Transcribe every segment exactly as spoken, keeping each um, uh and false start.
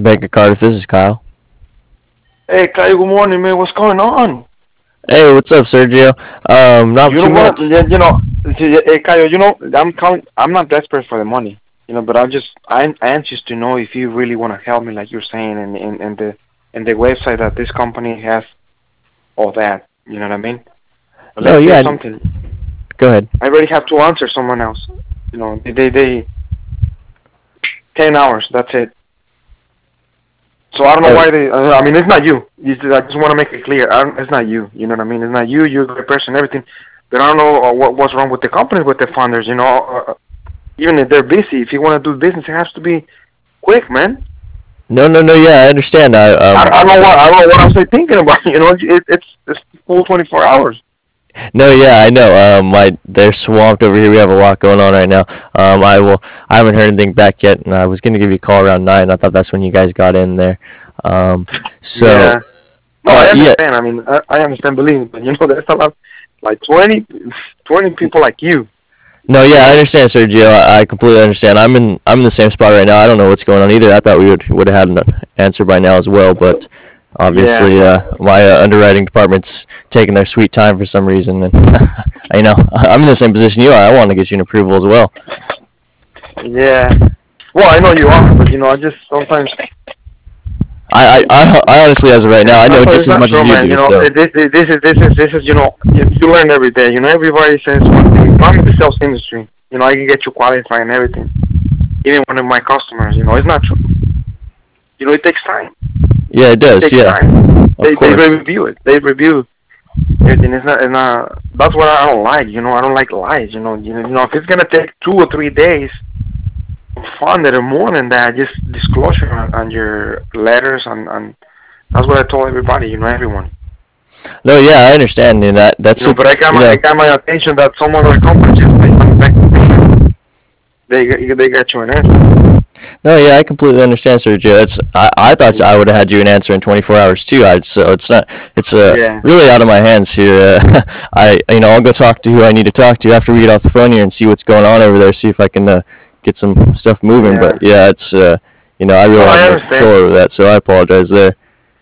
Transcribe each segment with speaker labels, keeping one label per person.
Speaker 1: Bank of Cardiff, this is Kyle.
Speaker 2: Hey, Kyle, good morning, man. What's going on?
Speaker 1: Hey, what's up, Sergio? Um, not
Speaker 2: You know
Speaker 1: too
Speaker 2: what?
Speaker 1: much.
Speaker 2: You you know, hey, Kyle, you know, I'm calling. I'm not desperate for the money, you know, but I'm just I'm anxious to know if you really want to help me, like you're saying, and and and the and the website that this company has, all that. You know what I mean? But let
Speaker 1: No,
Speaker 2: me tell you
Speaker 1: yeah,
Speaker 2: something.
Speaker 1: go ahead.
Speaker 2: I already have to answer someone else. You know, they they, they ten hours. That's it. So I don't know
Speaker 1: Oh,
Speaker 2: why they. uh, I mean, it's not you. You just, I just want to make it clear. I don't, it's not you. You know what I mean? It's not you. You're a good person, everything. But I don't know uh, what what's wrong with the company, with the founders. You know, uh, uh, even if they're busy, if you want to do business, it has to be quick, man.
Speaker 1: no, no, no, yeah, I understand. I,
Speaker 2: I,
Speaker 1: um,
Speaker 2: I don't know what I don't know what I'm say thinking about. You know, it, it's it's full twenty-four hours.
Speaker 1: no, yeah, I know. Um, my they're swamped over here. We have a lot going on right now. Um, I will. I haven't heard anything back yet, and I was gonna give you a call around nine. I thought that's when you guys got in there. Um, so,
Speaker 2: Yeah. No,
Speaker 1: uh,
Speaker 2: I
Speaker 1: yeah,
Speaker 2: understand. I mean, I, I understand. Believe me, but you know, there's a lot, like twenty, twenty people like you.
Speaker 1: no,
Speaker 2: You
Speaker 1: yeah, I
Speaker 2: know.
Speaker 1: understand, Sergio. I, I completely understand. I'm in. I'm in the same spot right now. I don't know what's going on either. I thought we would would have had an answer by now as well, but
Speaker 2: Yeah.
Speaker 1: obviously, uh, my uh, underwriting department's taking their sweet time for some reason, and you know, I'm in the same position you are. I want to get you an approval as well.
Speaker 2: Yeah. Well, I know you are, but you know, I just sometimes
Speaker 1: I, I, I, I honestly, as of right now,
Speaker 2: it's
Speaker 1: I
Speaker 2: not
Speaker 1: know
Speaker 2: it's
Speaker 1: just as
Speaker 2: not
Speaker 1: much as
Speaker 2: true,
Speaker 1: you
Speaker 2: man.
Speaker 1: do.
Speaker 2: You know,
Speaker 1: So,
Speaker 2: it- this this this is this is this is you know you, you learn every day. You know, everybody says one thing. I'm in the sales industry. You know, I can get you qualified and everything. Even one of my customers, you know, it's not true. You know, it takes time.
Speaker 1: yeah, it
Speaker 2: It
Speaker 1: does.
Speaker 2: takes
Speaker 1: Yeah,
Speaker 2: time.
Speaker 1: of
Speaker 2: They they
Speaker 1: course.
Speaker 2: review it. They review everything. It's not. It's not. That's what I don't like. You know, I don't like lies. You know, you know, you know if it's gonna take two or three days fun that are more than that, just disclosure on, on your letters on, on that's what I told everybody, you know, everyone.
Speaker 1: No, yeah, I understand, and that
Speaker 2: You
Speaker 1: that's
Speaker 2: know,
Speaker 1: the,
Speaker 2: but I got
Speaker 1: you
Speaker 2: my I
Speaker 1: know.
Speaker 2: got my attention that some other company just based on the fact that they they got you an answer.
Speaker 1: No, yeah, I completely understand, Sergio. It's I, I thought I would have had you an answer in twenty-four hours too. I so it's not it's uh
Speaker 2: Yeah.
Speaker 1: really out of my hands here. Uh, I you know I'll go talk to who I need to talk to after we get off the phone here and see what's going on over there. See if I can uh, get some stuff moving. But
Speaker 2: Yeah.
Speaker 1: yeah, it's uh you know I
Speaker 2: No,
Speaker 1: really have
Speaker 2: I
Speaker 1: no control
Speaker 2: understand.
Speaker 1: over that, so I apologize there.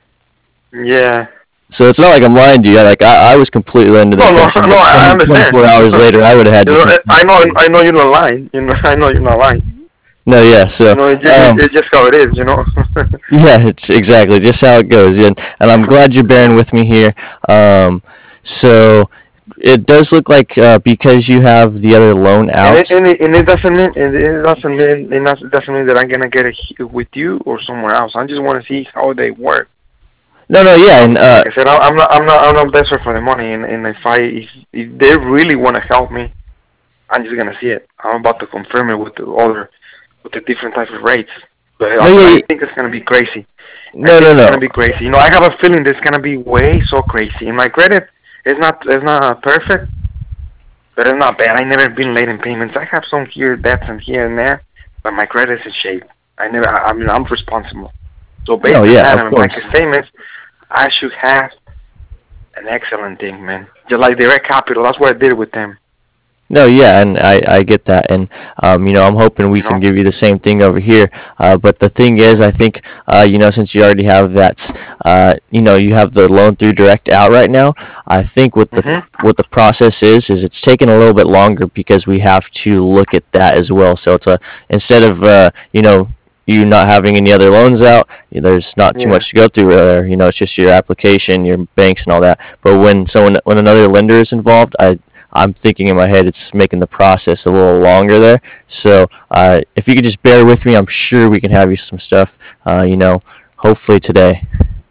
Speaker 2: Yeah.
Speaker 1: So it's not like I'm lying to you. Like I, I was completely under the
Speaker 2: No, no,
Speaker 1: impression
Speaker 2: no.
Speaker 1: that
Speaker 2: I
Speaker 1: twenty,
Speaker 2: understand.
Speaker 1: twenty-four hours later I would have had
Speaker 2: You
Speaker 1: you
Speaker 2: know,
Speaker 1: some
Speaker 2: I
Speaker 1: stuff.
Speaker 2: know I know you're not lying. You know, I know you're not lying.
Speaker 1: No, yeah. So
Speaker 2: You know, it, it,
Speaker 1: um,
Speaker 2: it's just how it is. You know.
Speaker 1: yeah, it's exactly just how it goes. And, and I'm glad you're bearing with me here. Um, so it does look like uh, because you have the other loan
Speaker 2: And it,
Speaker 1: out.
Speaker 2: and it and it doesn't mean and it doesn't mean it doesn't doesn't mean that I'm gonna get it he- with you or somewhere else. I just want to see how they work.
Speaker 1: No, no, yeah, and
Speaker 2: Obviously,
Speaker 1: uh,
Speaker 2: like I said, I, I'm not I'm not I'm not desperate for the money. And, and if I if, if they really want to help me, I'm just gonna see it. I'm about to confirm it with the other with the different type of rates. But
Speaker 1: no,
Speaker 2: I, but I
Speaker 1: yeah,
Speaker 2: think it's gonna be crazy. I
Speaker 1: no,
Speaker 2: think
Speaker 1: no,
Speaker 2: it's
Speaker 1: no,
Speaker 2: gonna be crazy. You know, I have a feeling this gonna be way so crazy. And my credit is not is not perfect, but it's not bad. I never been late in payments. I have some here debts and here and there, but my credit is in shape. I never. I, I mean, I'm responsible. So
Speaker 1: no,
Speaker 2: based on
Speaker 1: yeah,
Speaker 2: that
Speaker 1: of
Speaker 2: and bank
Speaker 1: course.
Speaker 2: statements, I should have an excellent thing, man. Just like Direct Capital, that's what I did with them.
Speaker 1: No, yeah, and I, I get that, and um, you know, I'm hoping we
Speaker 2: You
Speaker 1: can
Speaker 2: know.
Speaker 1: give you the same thing over here. Uh, but the thing is, I think, uh, you know, since you already have that, uh, you know, you have the loan through direct out right now. I think what the
Speaker 2: Mhm.
Speaker 1: what the process is is it's taking a little bit longer because we have to look at that as well. So it's a instead of uh, you know you not having any other loans out, there's not too
Speaker 2: Yeah.
Speaker 1: much to go through there. You know, it's just your application, your banks, and all that. But when someone when another lender is involved, I I'm thinking in my head it's making the process a little longer there. So uh, if you could just bear with me, I'm sure we can have you some stuff. Uh, you know, hopefully today.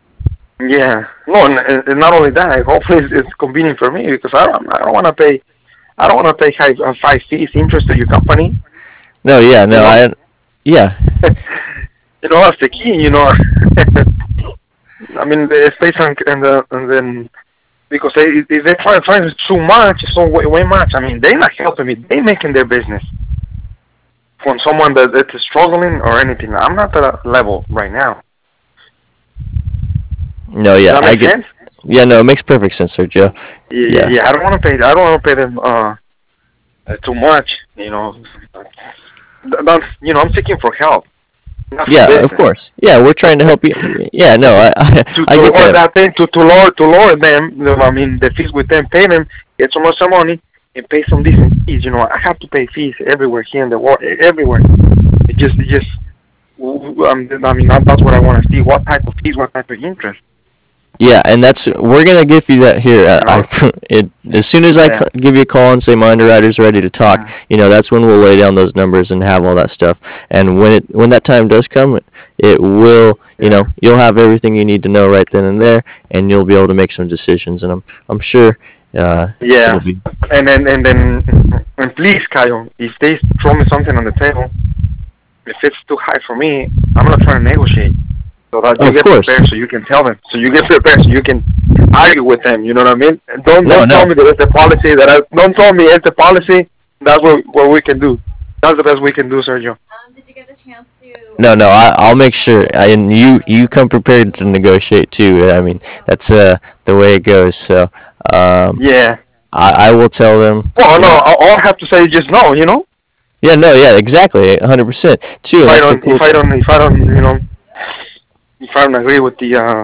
Speaker 2: Yeah. No, and, and not only that, hopefully it's, it's convenient for me because I don't I don't want to pay I don't want to pay high uh, five fees interest to your company.
Speaker 1: No, yeah,
Speaker 2: You
Speaker 1: no,
Speaker 2: know.
Speaker 1: I, yeah,
Speaker 2: You know that's the key. You know. I mean, the space and and, the, and then because they if they try trying too much, so way, way much. I mean, they're not helping me. They making their business from someone that that's struggling or anything. I'm not at that level right now.
Speaker 1: no,
Speaker 2: Does
Speaker 1: yeah,
Speaker 2: that
Speaker 1: I
Speaker 2: make
Speaker 1: get,
Speaker 2: sense?
Speaker 1: yeah, no, it makes perfect sense, sir, Joe.
Speaker 2: Yeah,
Speaker 1: Yeah,
Speaker 2: yeah. I don't want to pay. I don't want to pay them uh too much. You know, that's you know I'm seeking for help. not for
Speaker 1: Yeah, of
Speaker 2: business.
Speaker 1: course. Yeah, we're trying to help you. Yeah, no, I I,
Speaker 2: To,
Speaker 1: I
Speaker 2: to
Speaker 1: get
Speaker 2: lower
Speaker 1: that.
Speaker 2: that thing, to, to lower to lower them, you know, I mean the fees with them, pay them, get some extra money, and pay some decent fees. You know, I have to pay fees everywhere here in the world, everywhere. It just, it just, um, I mean, that's what I want to see. What type of fees, what type of interest,
Speaker 1: Yeah, and that's we're gonna give you that here. Uh,
Speaker 2: you
Speaker 1: I
Speaker 2: know?
Speaker 1: it as soon as I
Speaker 2: Yeah,
Speaker 1: c- give you a call and say my underwriter's ready to talk,
Speaker 2: yeah,
Speaker 1: you know, that's when we'll lay down those numbers and have all that stuff. And when it when that time does come, it will, you know,
Speaker 2: yeah,
Speaker 1: you'll have everything you need to know right then and there, and you'll be able to make some decisions. And I'm I'm sure uh, it'll
Speaker 2: yeah.
Speaker 1: be.
Speaker 2: And then, and then, and please, Kyle, if they throw me something on the table, if it's too high for me, I'm gonna try to negotiate. So that you
Speaker 1: Of
Speaker 2: get
Speaker 1: course.
Speaker 2: prepared, so you can tell them. So you get prepared, so you can argue with them. You know what I mean? And don't
Speaker 1: No,
Speaker 2: don't tell
Speaker 1: no.
Speaker 2: me that it's the policy that I don't tell me it's the policy. That's what what we can do. That's the best we can do, Sergio.
Speaker 1: No, no, I, I'll make sure. I, and you, you come prepared to negotiate too. I mean, that's uh, the way it goes. So, um,
Speaker 2: Yeah.
Speaker 1: I, I will tell them.
Speaker 2: Well,
Speaker 1: You
Speaker 2: no,
Speaker 1: know,
Speaker 2: all all I have to say is just no. You know,
Speaker 1: yeah, no, yeah, exactly, one hundred percent too.
Speaker 2: if
Speaker 1: And
Speaker 2: I
Speaker 1: that's the
Speaker 2: don't, if
Speaker 1: cool
Speaker 2: I
Speaker 1: thing.
Speaker 2: don't, if I don't, you know, if I don't agree with the uh,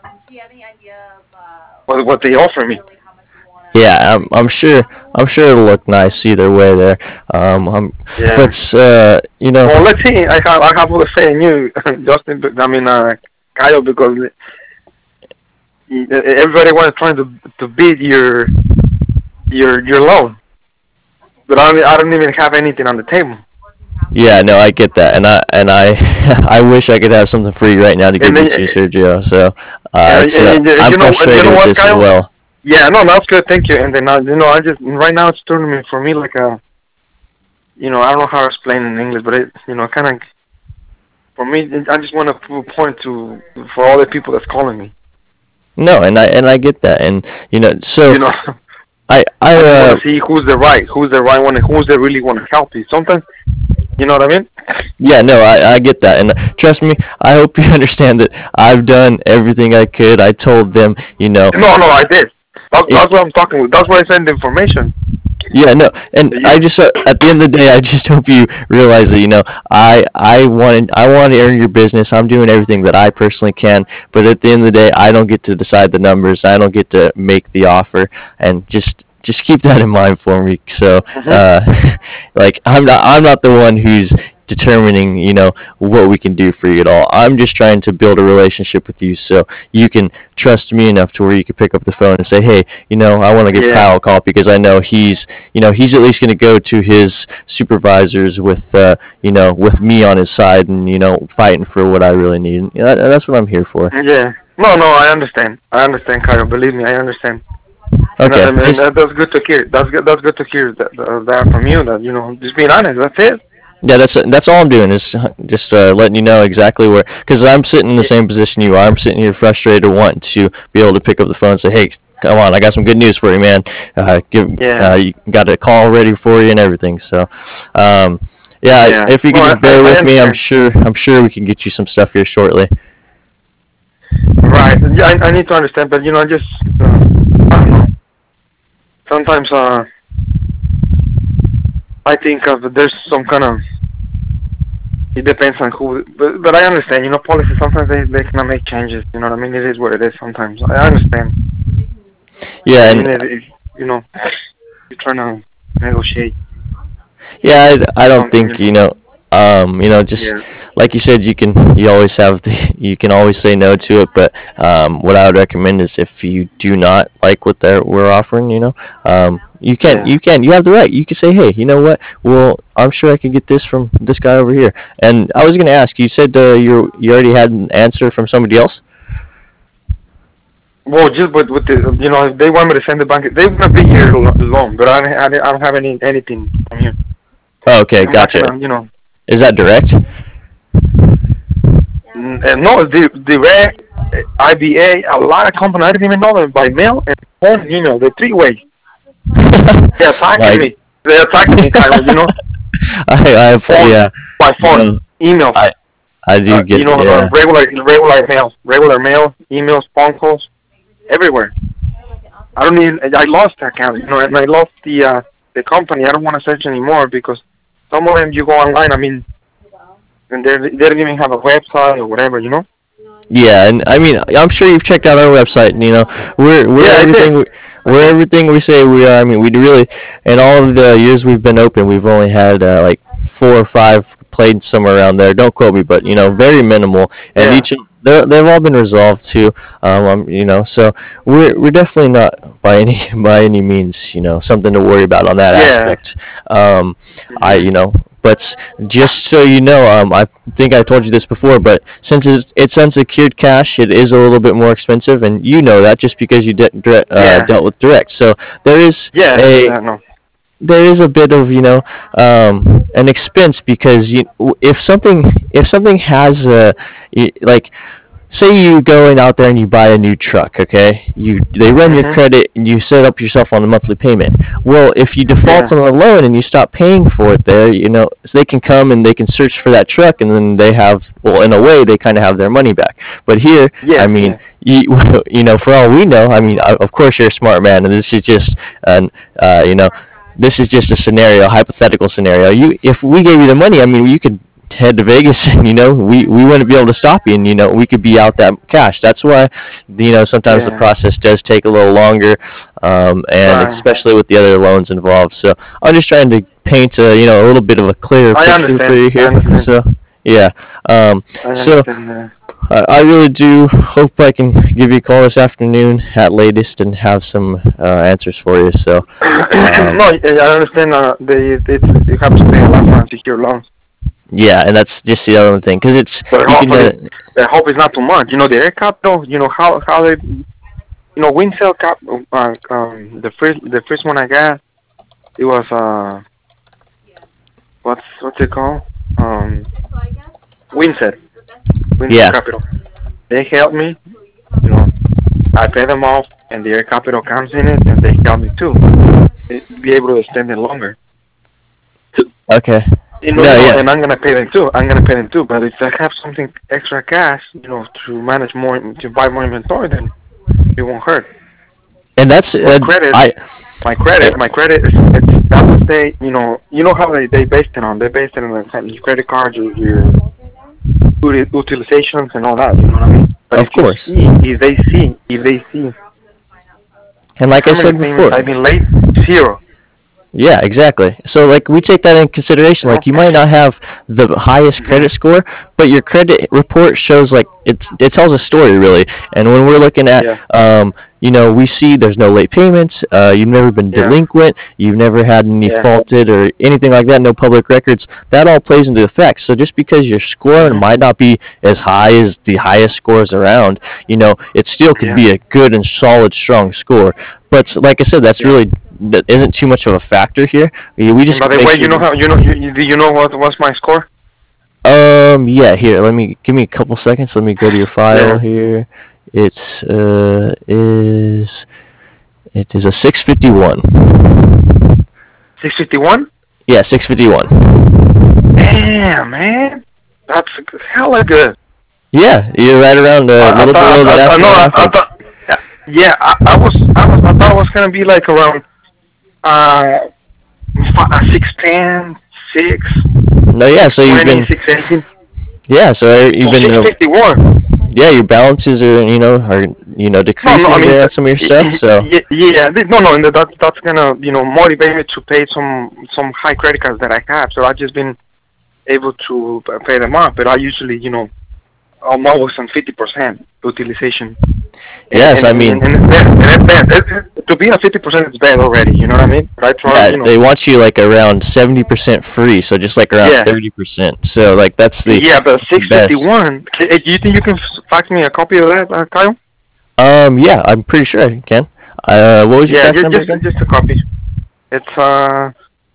Speaker 2: with what they offer me.
Speaker 1: Yeah, I'm, I'm sure. I'm sure it'll look nice either way there. Um, I'm,
Speaker 2: Yeah.
Speaker 1: but uh, you know,
Speaker 2: Well, let's see. I have I have all the faith in you, Justin. I mean, uh, Kyle, because everybody was trying to to beat your your your loan, but I don't, I don't even have anything on the table.
Speaker 1: yeah, no, I get that, and I and I I wish I could have something for you right now to
Speaker 2: And
Speaker 1: give you
Speaker 2: then,
Speaker 1: to Sergio. So uh,
Speaker 2: and,
Speaker 1: it's uh,
Speaker 2: and, and
Speaker 1: I'm
Speaker 2: you know, and you
Speaker 1: frustrated
Speaker 2: know
Speaker 1: with
Speaker 2: what,
Speaker 1: this as
Speaker 2: Kyle?
Speaker 1: well.
Speaker 2: Yeah, no, that's good. Thank you. And then, uh, you know, I just right now it's turning for me like a, you know, I don't know how to explain in English, but it, you know, kind of for me, I just want to point to for all the people that's calling me.
Speaker 1: No, and I and I get that, and you know, so
Speaker 2: You know,
Speaker 1: I I
Speaker 2: I just want
Speaker 1: uh
Speaker 2: to see who's the right, who's the right one, and who's that really want to help you. Sometimes, you know what I mean?
Speaker 1: yeah, no, I I get that, and trust me, I hope you understand that I've done everything I could. I told them, you know,
Speaker 2: No, no, I did. That's,
Speaker 1: it,
Speaker 2: that's what I'm talking with. That's why I send the information.
Speaker 1: yeah, no, and
Speaker 2: You,
Speaker 1: I just uh, at the end of the day, I just hope you realize that you know I I wanted I want to earn your business. I'm doing everything that I personally can, but at the end of the day, I don't get to decide the numbers. I don't get to make the offer, and just just keep that in mind for me. So,
Speaker 2: hmm
Speaker 1: uh, like I'm not I'm not the one who's determining you know what we can do for you at all. I'm just trying to build a relationship with you so you can trust me enough to where you can pick up the phone and say, hey, you know, I want to give
Speaker 2: Yeah.
Speaker 1: Kyle a call because I know he's, you know, he's at least going to go to his supervisors with, uh, you know, with me on his side and, you know, fighting for what I really need. You know, that, that's what I'm here for.
Speaker 2: Yeah. No, no, I understand. I understand, Kyle. Believe me, I understand. And,
Speaker 1: Okay.
Speaker 2: and, and
Speaker 1: Just,
Speaker 2: that, that's good to hear. That's good. That's good to hear that, that from you. That you know, just being honest. That's it.
Speaker 1: yeah, that's that's all I'm doing is just uh, letting you know exactly where, because I'm sitting in the
Speaker 2: Yeah.
Speaker 1: same position you are. I'm sitting here frustrated, wanting to be able to pick up the phone and say, "Hey, come on, I got some good news for you, man. Uh, give,
Speaker 2: Yeah.
Speaker 1: uh, you got a call ready for you and everything." So, um, yeah,
Speaker 2: Yeah.
Speaker 1: if you
Speaker 2: No,
Speaker 1: could
Speaker 2: I,
Speaker 1: just
Speaker 2: I
Speaker 1: bear
Speaker 2: I
Speaker 1: with me, I'm
Speaker 2: understand.
Speaker 1: sure I'm sure we can get you some stuff here shortly.
Speaker 2: Right. Yeah, I, I need to understand, but you know, I just uh, I don't know. Sometimes uh, I think of there's some kind of. It depends on who, but, but I understand. You know, policies sometimes they they cannot make changes. You know what I mean? It is what it is. Sometimes I understand.
Speaker 1: Yeah,
Speaker 2: And
Speaker 1: and
Speaker 2: it, it, you know, you're trying to negotiate
Speaker 1: yeah, I, I don't
Speaker 2: something. You
Speaker 1: think
Speaker 2: know.
Speaker 1: you know. Um, you know, just
Speaker 2: Yeah.
Speaker 1: like you said, you can you always have the you can always say no to it. But um, what I would recommend is if you do not like what they're, we're offering, you know, um, you can
Speaker 2: Yeah.
Speaker 1: you can you have the right. You can say, hey, you know what? Well, I'm sure I can get this from this guy over here. And I was going to ask. You said uh, you you already had an answer from somebody else.
Speaker 2: Well, just with with the you know, if they want me to send the bank, they want to be here lo- long, but I don't, I don't I don't have any anything from you.
Speaker 1: Oh, okay,
Speaker 2: I'm not
Speaker 1: gotcha.
Speaker 2: gonna, you know,
Speaker 1: Is that direct?
Speaker 2: n- uh, no, the direct, uh, I B A, a a lot of companies I didn't even know them by mail and phone and email, the three ways. They attacking
Speaker 1: Like
Speaker 2: me. They attacking me, Kyle. You know,
Speaker 1: I I
Speaker 2: phone,
Speaker 1: yeah.
Speaker 2: by phone,
Speaker 1: No,
Speaker 2: emails.
Speaker 1: I I
Speaker 2: Uh,
Speaker 1: do
Speaker 2: you
Speaker 1: get
Speaker 2: know, uh,
Speaker 1: yeah.
Speaker 2: regular regular mail, regular mail, emails, phone calls, everywhere. I don't even. I lost the account, you know, and I lost the uh, the company. I don't want to search anymore because some of them you go online. I mean, and they they don't even have a website or whatever, you know.
Speaker 1: Yeah, and I mean, I'm sure you've checked out our website. And, you know, we're we're
Speaker 2: Yeah, I
Speaker 1: everything
Speaker 2: did.
Speaker 1: we,
Speaker 2: I
Speaker 1: we're
Speaker 2: did.
Speaker 1: everything we say we are. I mean, we really, in all of the years we've been open, we've only had uh, like four or five played somewhere around there. Don't quote me, but you know, very minimal. And
Speaker 2: Yeah.
Speaker 1: each they're, they've all been resolved too. Um, um, you know, so we're we're definitely not by any by any means, you know, something to worry about on that
Speaker 2: Yeah.
Speaker 1: aspect. Um, I
Speaker 2: Hmm.
Speaker 1: you know, but just so you know, um, I think I told you this before, but since it's, it's unsecured cash, it is a little bit more expensive, and you know that just because you de- dire- uh,
Speaker 2: Yeah.
Speaker 1: dealt with direct. So there is
Speaker 2: Yeah.
Speaker 1: a
Speaker 2: Yeah. No.
Speaker 1: there is a bit of, you know, um, an expense because you if something if something has a like, say you go in out there and you buy a new truck, okay? You they run your
Speaker 2: Hmm.
Speaker 1: credit and you set up yourself on a monthly payment. Well, if you default
Speaker 2: Yeah.
Speaker 1: on the loan and you stop paying for it there, you know, so they can come and they can search for that truck and then they have, well, in a way they kind of have their money back. But here, I
Speaker 2: Yes.
Speaker 1: mean,
Speaker 2: Yeah.
Speaker 1: you, you know, for all we know, I mean, of course you're a smart man and this is just an uh, you know, this is just a scenario, hypothetical scenario. You, if we gave you the money, I mean, you could head to Vegas and you know we, we wouldn't be able to stop you and you know we could be out that cash. That's why you know sometimes the
Speaker 2: Yeah.
Speaker 1: process does take a little longer, um, and
Speaker 2: Right.
Speaker 1: especially with the other loans involved. So I'm just trying to paint a you know a little bit of a clearer
Speaker 2: I
Speaker 1: picture for
Speaker 2: understand.
Speaker 1: you
Speaker 2: I
Speaker 1: here.
Speaker 2: understand.
Speaker 1: So yeah, um,
Speaker 2: I
Speaker 1: so
Speaker 2: understand. Uh,
Speaker 1: I, I really do hope I can give you a call this afternoon at latest and have some uh, answers for you. So
Speaker 2: no,
Speaker 1: um,
Speaker 2: I I understand. Uh, they it's you have to pay a lot for unsecured loans,
Speaker 1: yeah, and that's just the other thing because it's
Speaker 2: but
Speaker 1: you can.
Speaker 2: hopefully,
Speaker 1: Uh,
Speaker 2: I hope it's not too much. You know, the air capital. You know how how they you know wind cell cap. Uh, um, the first the first one I got, it was uh what's what's it called? Um, Windset, Windset
Speaker 1: yeah,
Speaker 2: Capital. They helped me. You know, I pay them off, and the air capital comes in it, and they help me too. They be able to extend it longer.
Speaker 1: okay.
Speaker 2: You know, you
Speaker 1: No,
Speaker 2: know,
Speaker 1: yeah.
Speaker 2: and I'm gonna pay them too. I'm gonna pay them too. But if I have something extra cash, you know, to manage more, to buy more inventory, then it won't hurt.
Speaker 1: And that's
Speaker 2: But
Speaker 1: uh,
Speaker 2: credit,
Speaker 1: I
Speaker 2: my credit, my credit, is, it's that would say, you know, you know how they they based it on? They based it on the, your credit card, your your uti- utilizations, and all that. You know what I mean? But if
Speaker 1: of
Speaker 2: you
Speaker 1: course.
Speaker 2: see, if they see, if they see
Speaker 1: And like I
Speaker 2: how many
Speaker 1: said
Speaker 2: payments
Speaker 1: before,
Speaker 2: I've been late, zero.
Speaker 1: yeah, exactly. So like we take that in consideration.
Speaker 2: You know?
Speaker 1: Like you might not have the highest
Speaker 2: Hmm.
Speaker 1: credit score, but your credit report shows like it's it tells a story really. And when we're looking at
Speaker 2: Yeah,
Speaker 1: um, you know, we see there's no late payments, uh, you've never been
Speaker 2: yeah,
Speaker 1: delinquent, you've never had any
Speaker 2: yeah.
Speaker 1: faulted or anything like that, no public records. That all plays into effect. So just because your score
Speaker 2: Hmm.
Speaker 1: might not be as high as the highest scores around, you know, it still could
Speaker 2: Yeah,
Speaker 1: be a good and solid, strong score. But like I said, that's
Speaker 2: yeah.
Speaker 1: really that isn't too much of a factor here. We we
Speaker 2: And by
Speaker 1: just
Speaker 2: the
Speaker 1: make
Speaker 2: way,
Speaker 1: sure.
Speaker 2: you know how you know you, you, do you know what what's my score?
Speaker 1: Um, yeah. Here, let me give me a couple seconds. Let me go to your file
Speaker 2: Yeah,
Speaker 1: here. It's uh is it is a six fifty one.
Speaker 2: six fifty one.
Speaker 1: Yeah, six fifty one.
Speaker 2: Damn, man, that's hella good.
Speaker 1: Yeah, you're right around
Speaker 2: I,
Speaker 1: a
Speaker 2: I
Speaker 1: little
Speaker 2: thought,
Speaker 1: below
Speaker 2: I,
Speaker 1: the
Speaker 2: I, no,
Speaker 1: national
Speaker 2: I, I
Speaker 1: average.
Speaker 2: thought, yeah, I, I was, I was, I thought it was gonna be like around uh six ten, six,
Speaker 1: No, yeah.
Speaker 2: six
Speaker 1: So you've
Speaker 2: twenty,
Speaker 1: been
Speaker 2: six eighteen.
Speaker 1: yeah. So you've
Speaker 2: So
Speaker 1: been
Speaker 2: six
Speaker 1: uh,
Speaker 2: fifty one.
Speaker 1: yeah. Your balances are you know are you know
Speaker 2: No, no, I
Speaker 1: decreasing
Speaker 2: mean,
Speaker 1: there on
Speaker 2: th-
Speaker 1: some of your
Speaker 2: y-
Speaker 1: stuff.
Speaker 2: y-
Speaker 1: So
Speaker 2: y- yeah, th- no, no, and that that's gonna you know motivate me to pay some some high credit cards that I have. So I've just been able to p- pay them off. But I usually, you know, I'm always on fifty percent utilization, and
Speaker 1: yes,
Speaker 2: and
Speaker 1: I
Speaker 2: and,
Speaker 1: mean
Speaker 2: and it's bad. And it's bad. It, it, to be at fifty percent is bad already. You know what I mean? But I try,
Speaker 1: yeah,
Speaker 2: you know,
Speaker 1: they want you like around seventy percent free, so just like around
Speaker 2: yeah,
Speaker 1: thirty percent. So like that's the
Speaker 2: yeah. But
Speaker 1: the
Speaker 2: six fifty
Speaker 1: best.
Speaker 2: one. Do you think you can f- fax me a copy of that, uh, Kyle?
Speaker 1: Um, yeah, I'm pretty sure I can. Uh, what was your
Speaker 2: Yeah,
Speaker 1: fax
Speaker 2: just
Speaker 1: number
Speaker 2: just
Speaker 1: again?
Speaker 2: just a copy. It's uh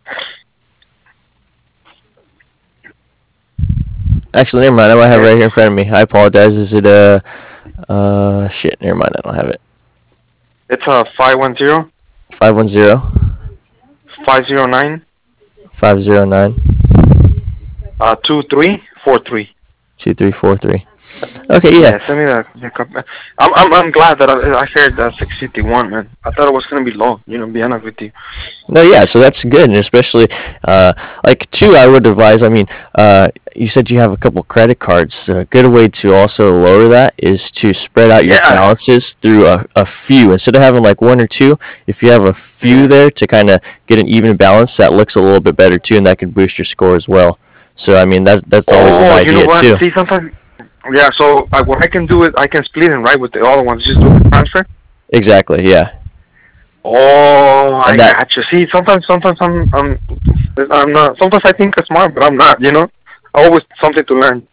Speaker 1: Actually, never mind. I might have it
Speaker 2: it's
Speaker 1: right here in front of me. I apologize. Is it uh uh shit? Never mind. I don't have it.
Speaker 2: it's uh five one zero
Speaker 1: Five one zero
Speaker 2: five zero nine
Speaker 1: five zero nine
Speaker 2: uh two three four three.
Speaker 1: two three four three. Okay, yeah.
Speaker 2: Yeah, send me that. the copy. I'm I'm I'm glad that I I heard that six fifty one, man. I thought it was gonna be low. You know, to be honest with you.
Speaker 1: No, yeah, so that's good, and especially, uh, like two, I would advise. I mean, uh, you said you have a couple credit cards. A good way to also lower that is to spread out your
Speaker 2: Yeah.
Speaker 1: balances through a, a few. Instead of having like one or two, if you have a few
Speaker 2: Yeah.
Speaker 1: there to kind of get an even balance, that looks a little bit better too, and that can boost your score as well. So I mean that that's always an
Speaker 2: Oh, you know
Speaker 1: idea
Speaker 2: what?
Speaker 1: too.
Speaker 2: See, sometimes, yeah. So uh, what I can do is I can split and right with the other ones. Just do the transfer.
Speaker 1: Exactly. Yeah.
Speaker 2: Oh, I
Speaker 1: And that
Speaker 2: got you. See, sometimes, sometimes I'm, I'm, I'm not. Sometimes I think I'm smart, but I'm not. You know, always something to learn.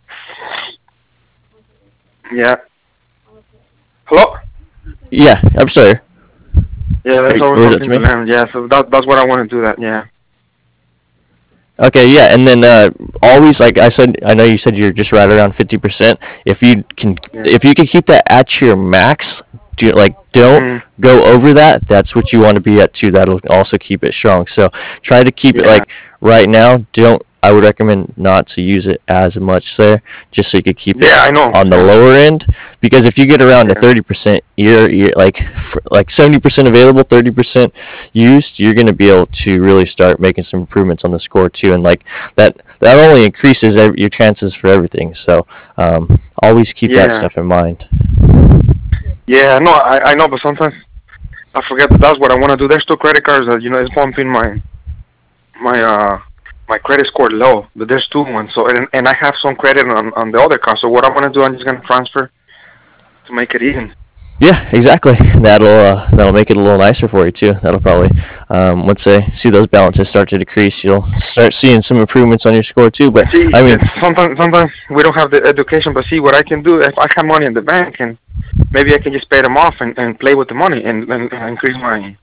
Speaker 2: Yeah. Hello.
Speaker 1: yeah. I'm sorry.
Speaker 2: Yeah,
Speaker 1: Are
Speaker 2: there's
Speaker 1: you-
Speaker 2: always
Speaker 1: was that
Speaker 2: something
Speaker 1: to
Speaker 2: to
Speaker 1: me?
Speaker 2: learn. Yeah, so that that's what I want to do. That. Yeah.
Speaker 1: Okay, yeah, and then uh, always like I said, I know you said you're just right around fifty percent. If you can,
Speaker 2: Yeah.
Speaker 1: if you can keep that at your max, do like don't
Speaker 2: Mm,
Speaker 1: go over that. That's what you want to be at too. That'll also keep it strong. So try to keep it
Speaker 2: yeah.
Speaker 1: like right now. Don't I would recommend not to use it as much there, just so you could keep it
Speaker 2: Yeah, I know.
Speaker 1: on the
Speaker 2: Yeah.
Speaker 1: lower end. Because if you get around to
Speaker 2: Yeah.
Speaker 1: thirty percent, you're, you're like f- like seventy percent available, thirty percent used, you're going to be able to really start making some improvements on the score too. And like that, that only increases every, your chances for everything. So um, always keep that
Speaker 2: Yeah.
Speaker 1: stuff in mind.
Speaker 2: Yeah. No, I I know, but sometimes I forget that that's what I want to do. There's two credit cards that you know it's bumping my my uh my credit score low, but there's two ones. So and and I have some credit on on the other card. So what I want to do, I'm just gonna transfer to make it even.
Speaker 1: Yeah, exactly. That'll uh, that'll make it a little nicer for you too. That'll probably um, once they see those balances start to decrease, you'll start seeing some improvements on your score too. But
Speaker 2: See,
Speaker 1: I mean,
Speaker 2: it's sometimes sometimes we don't have the education, but see what I can do if I have money in the bank and maybe I can just pay them off and, and play with the money and, and, and increase my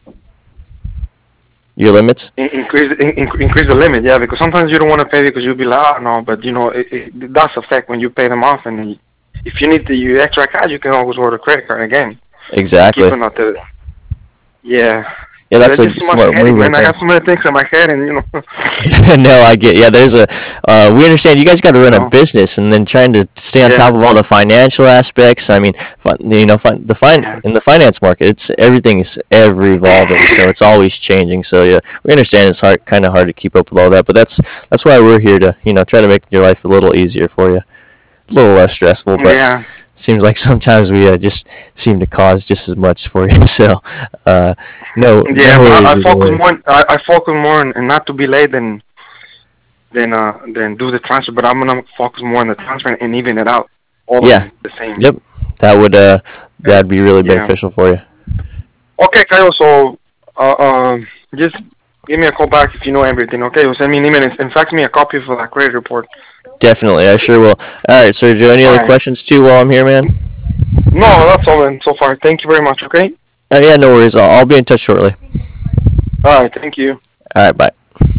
Speaker 1: your limits.
Speaker 2: in- increase in, increase the limit. Yeah, because sometimes you don't want to pay because you'll be like, oh no, but you know it, it, it does affect when you pay them off, and then if you need the you extra cash, you can always order credit card again.
Speaker 1: Exactly.
Speaker 2: Keeping up the yeah.
Speaker 1: Yeah, that's
Speaker 2: There's
Speaker 1: a
Speaker 2: just too much
Speaker 1: smart
Speaker 2: headache,
Speaker 1: move
Speaker 2: man.
Speaker 1: right
Speaker 2: I
Speaker 1: there.
Speaker 2: have so many things in my head, and you know,
Speaker 1: No, I get. Yeah, there's a. Uh, we understand you guys got to run
Speaker 2: you
Speaker 1: a
Speaker 2: know.
Speaker 1: business, and then trying to stay on
Speaker 2: Yeah,
Speaker 1: top of all the financial aspects. I mean, fin- you know, fin- the fine
Speaker 2: yeah,
Speaker 1: in the finance market, it's everything is ever evolving, so it's always changing. So yeah, we understand it's hard, kind of hard to keep up with all that, but that's that's why we're here to you know try to make your life a little easier for you, a little less stressful. But
Speaker 2: yeah,
Speaker 1: seems like sometimes we uh, just seem to cause just as much for you. So uh, no,
Speaker 2: yeah.
Speaker 1: no
Speaker 2: But I,
Speaker 1: worries
Speaker 2: I
Speaker 1: either
Speaker 2: focus
Speaker 1: way.
Speaker 2: more. I, I focus more on, and not to be late than than uh than do the transfer. But I'm gonna focus more on the transfer and even it out all
Speaker 1: Yeah.
Speaker 2: the, the same.
Speaker 1: Yep. That would uh
Speaker 2: And,
Speaker 1: that'd be really
Speaker 2: yeah.
Speaker 1: beneficial for you.
Speaker 2: Okay, Kyle. So, uh, um, just give me a call back if you know everything. Okay, or send me an email and, and fax me a copy of that credit report.
Speaker 1: Definitely, I sure will. All right, Sergio. Any
Speaker 2: All
Speaker 1: other
Speaker 2: right.
Speaker 1: questions too while I'm here, man?
Speaker 2: No, that's all then so far. Thank you very much. Okay.
Speaker 1: Uh, yeah, no worries. I'll, I'll be in touch shortly.
Speaker 2: All right. Thank you.
Speaker 1: All right, bye.